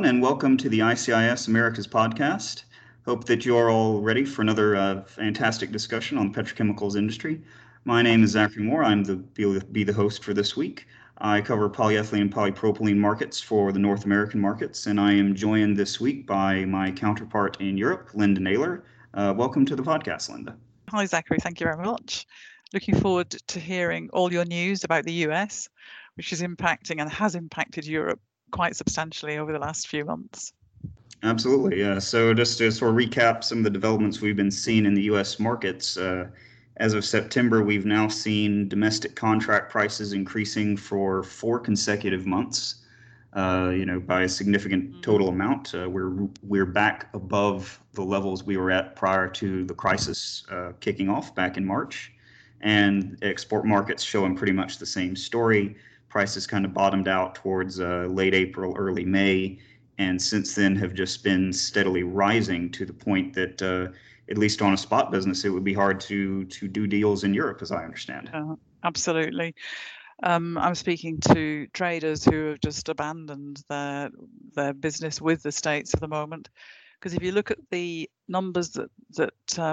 and welcome to the ICIS Americas podcast. Hope that you're all ready for another fantastic discussion on the petrochemicals industry. My name is Zachary Moore. Be the host for this week. I cover polyethylene and polypropylene markets for the North American markets, and I am joined this week by my counterpart in Europe, Linda Naylor. Welcome to the podcast, Linda. Hi, Zachary. Thank you very much. Looking forward to hearing all your news about the US, which is impacting and has impacted Europe quite substantially over the last few months. Absolutely. Yeah. So just to sort of recap some of the developments we've been seeing in the U.S. markets, as of September, we've now seen domestic contract prices increasing for 4 consecutive months, by a significant total amount. We're back above the levels we were at prior to the crisis kicking off back in March. And export markets showing pretty much the same story. Prices kind of bottomed out towards late April, early May, and since then have just been steadily rising to the point that, at least on a spot business, it would be hard to do deals in Europe, as I understand. Absolutely. I'm speaking to traders who have just abandoned their business with the States for the moment. Because if you look at the numbers that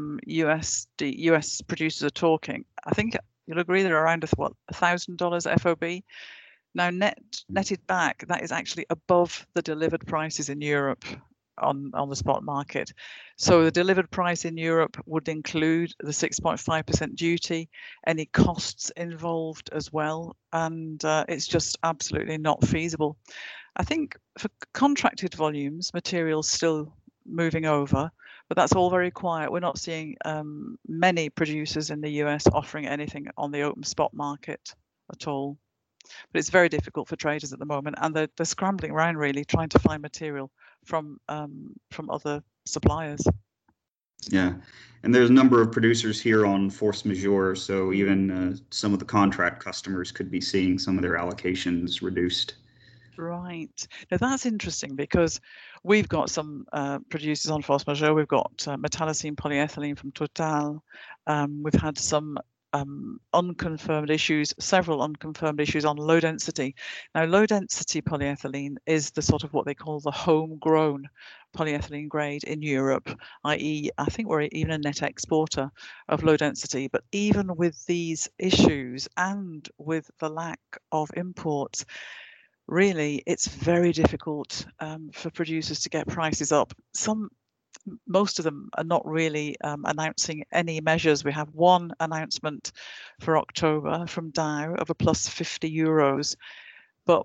US producers are talking, I think you'll agree they're around $1,000 FOB. Now, netted back, that is actually above the delivered prices in Europe on the spot market. So the delivered price in Europe would include the 6.5% duty, any costs involved as well, and it's just absolutely not feasible. I think for contracted volumes, materials still moving over, but that's all very quiet. We're not seeing many producers in the US offering anything on the open spot market at all. But it's very difficult for traders at the moment, and they're scrambling around really trying to find material from other suppliers. Yeah, and there's a number of producers here on force majeure, so even some of the contract customers could be seeing some of their allocations reduced. Right. Now that's interesting because we've got some producers on force majeure. We've got metallocene polyethylene from Total. We've had some unconfirmed issues, several unconfirmed issues on low density. Now, low density polyethylene is the sort of what they call the homegrown polyethylene grade in Europe, i.e., I think we're even a net exporter of low density. But even with these issues and with the lack of imports, really, it's very difficult for producers to get prices up. Most of them are not really announcing any measures. We have one announcement for October from Dow of a plus 50 euros, but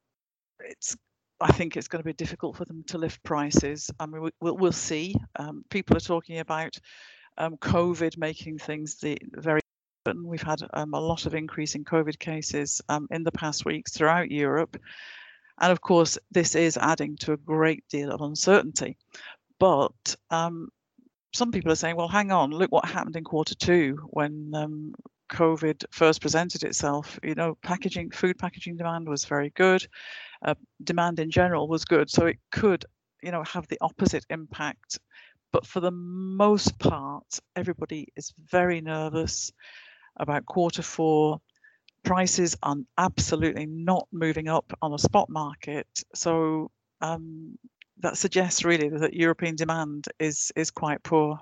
I think it's going to be difficult for them to lift prices. I mean, we'll see. People are talking about COVID making things very. We've had a lot of increase in COVID cases in the past weeks throughout Europe, and of course, this is adding to a great deal of uncertainty. But some people are saying, well, hang on, look what happened in Q2 when COVID first presented itself. You know, food packaging demand was very good. Demand in general was good. So it could, have the opposite impact. But for the most part, everybody is very nervous about Q4. Prices are absolutely not moving up on a spot market. So that suggests really that European demand is quite poor.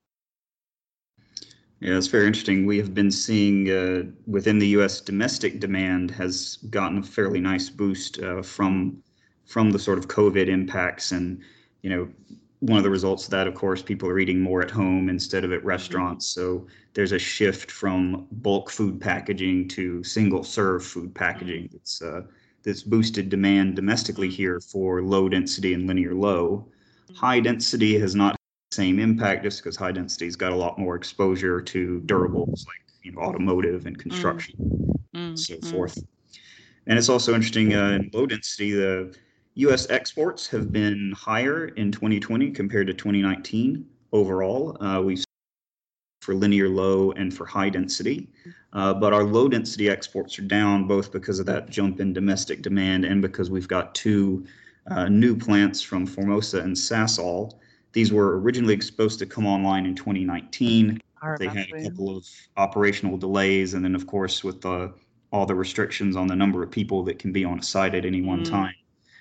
Yeah, it's very interesting. We have been seeing within the U.S. domestic demand has gotten a fairly nice boost from the sort of COVID impacts, and one of the results of that, of course, people are eating more at home instead of at restaurants. So there's a shift from bulk food packaging to single serve food packaging. It's this boosted demand domestically here for low density and linear low. High density has not had the same impact just because high density's got a lot more exposure to durables like automotive and construction and so forth. And it's also interesting in low density, the U.S. exports have been higher in 2020 compared to 2019 overall. We've for linear low and for high density. But our low density exports are down both because of that jump in domestic demand and because we've got two new plants from Formosa and Sasol. These were originally supposed to come online in 2019. They had a couple of operational delays. And then, of course, with all the restrictions on the number of people that can be on a site at any one time,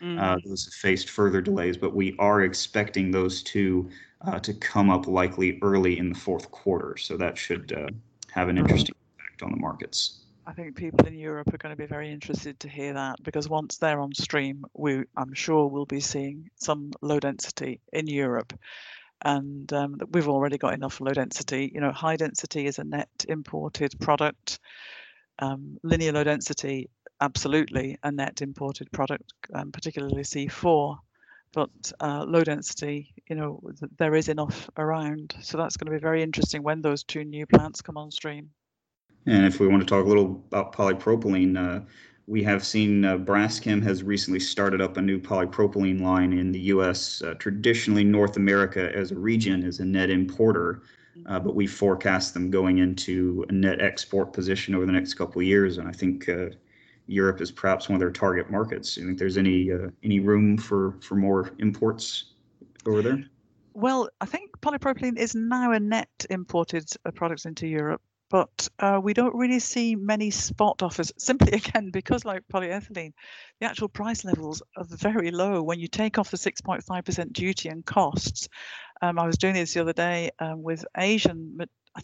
Those have faced further delays, but we are expecting those two to come up likely early in the fourth quarter. So that should have an interesting impact on the markets. I think people in Europe are going to be very interested to hear that, because once they're on stream, I'm sure we'll be seeing some low density in Europe. And we've already got enough low density. High density is a net imported product. Linear low density, absolutely a net imported product, particularly C4. But low density, there is enough around. So that's going to be very interesting when those two new plants come on stream. And if we want to talk a little about polypropylene, we have seen Braskem has recently started up a new polypropylene line in the U.S. Traditionally, North America as a region is a net importer, but we forecast them going into a net export position over the next couple of years. And I think Europe is perhaps one of their target markets. Do you think there's any room for more imports over there? Well, I think polypropylene is now a net imported product into Europe. But we don't really see many spot offers, simply again because, like polyethylene, the actual price levels are very low. When you take off the 6.5% duty and costs, I was doing this the other day with Asian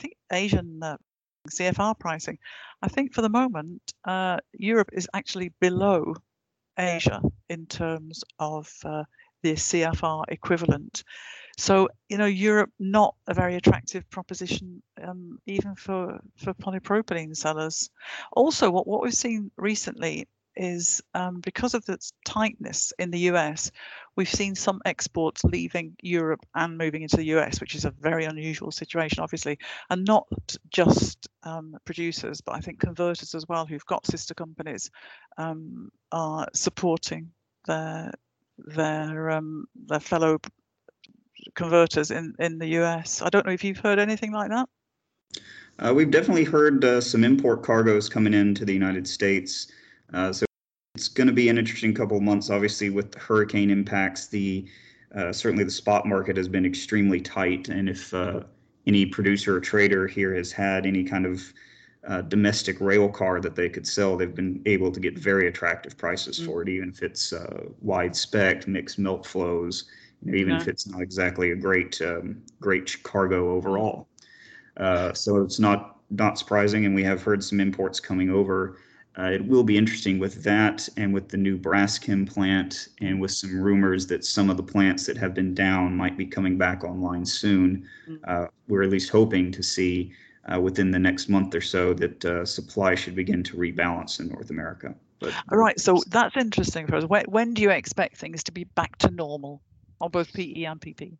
CFR pricing. I think for the moment, Europe is actually below Asia in terms of the CFR equivalent. So, Europe, not a very attractive proposition, even for polypropylene sellers. Also, what we've seen recently is because of the tightness in the US, we've seen some exports leaving Europe and moving into the US, which is a very unusual situation, obviously, and not just producers, but I think converters as well, who've got sister companies, are supporting their fellow converters in the US. I don't know if you've heard anything like that. We've definitely heard some import cargoes coming into the United States. So it's going to be an interesting couple of months, obviously, with the hurricane impacts. Certainly the spot market has been extremely tight. And if any producer or trader here has had any kind of domestic rail car that they could sell, they've been able to get very attractive prices for it, even if it's wide spec, mixed melt flows. Even if it's not exactly a great cargo overall. So it's not surprising, and we have heard some imports coming over. It will be interesting with that and with the new Braskem plant, and with some rumors that some of the plants that have been down might be coming back online soon. We're at least hoping to see within the next month or so that supply should begin to rebalance in North America. All right, so that's interesting for us. When do you expect things to be back to normal on both PE and PP?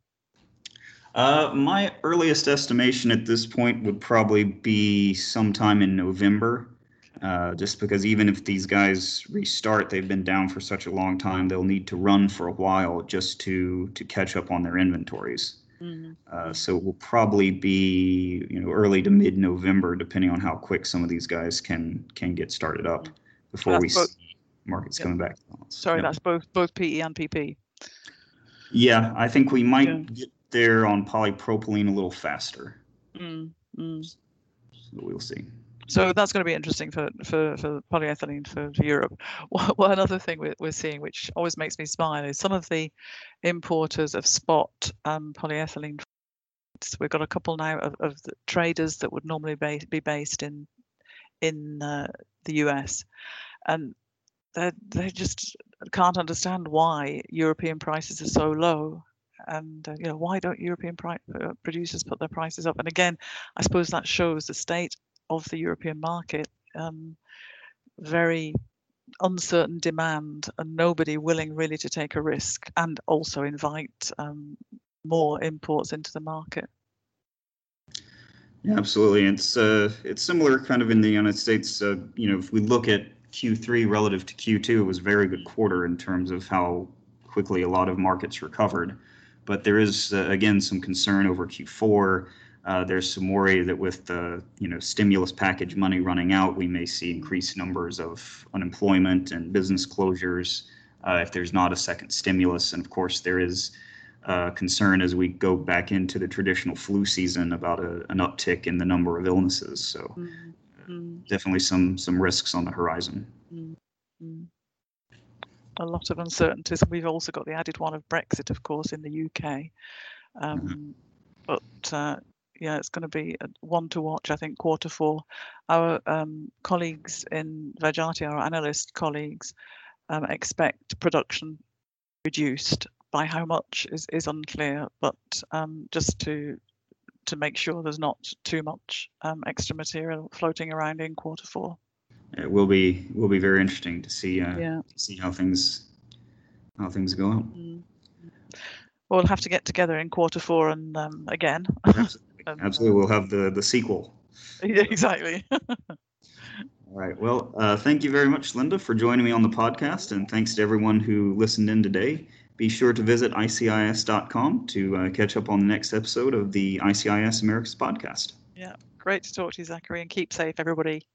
My earliest estimation at this point would probably be sometime in November, just because even if these guys restart, they've been down for such a long time, they'll need to run for a while just to catch up on their inventories. So it will probably be early to mid-November, depending on how quick some of these guys can get started up before we see markets coming back. Sorry, that's both PE and PP. Yeah, I think we might get there on polypropylene a little faster. So we'll see. So that's going to be interesting for polyethylene for Europe. Well, another thing we're seeing, which always makes me smile, is some of the importers of spot polyethylene. We've got a couple now of the traders that would normally be based in the US, and they just can't understand why European prices are so low, and why don't European producers put their prices up? And again, I suppose that shows the state of the European market. Very uncertain demand, and nobody willing really to take a risk and also invite more imports into the market. Yeah, absolutely. It's similar kind of in the United States. If we look at Q3 relative to Q2, it was a very good quarter in terms of how quickly a lot of markets recovered. But there is, again, some concern over Q4. There's some worry that with the stimulus package money running out, we may see increased numbers of unemployment and business closures if there's not a second stimulus. And of course, there is concern as we go back into the traditional flu season about an uptick in the number of illnesses. So definitely some risks on the horizon. a lot of uncertainties. We've also got the added one of Brexit, of course, in the UK. But yeah, it's going to be one to watch, I think, Q4. Our colleagues in Vejati, our analyst colleagues, expect production reduced. By how much is unclear, but just to make sure there's not too much extra material floating around in Q4. It will be very interesting to see Yeah. see how things go out. Well, we'll have to get together in Q4 and again. Absolutely, we'll have the sequel. Yeah, exactly. All right. Well, thank you very much, Linda, for joining me on the podcast, and thanks to everyone who listened in today. Be sure to visit ICIS.com to catch up on the next episode of the ICIS Americas podcast. Yeah, great to talk to you, Zachary, and keep safe, everybody.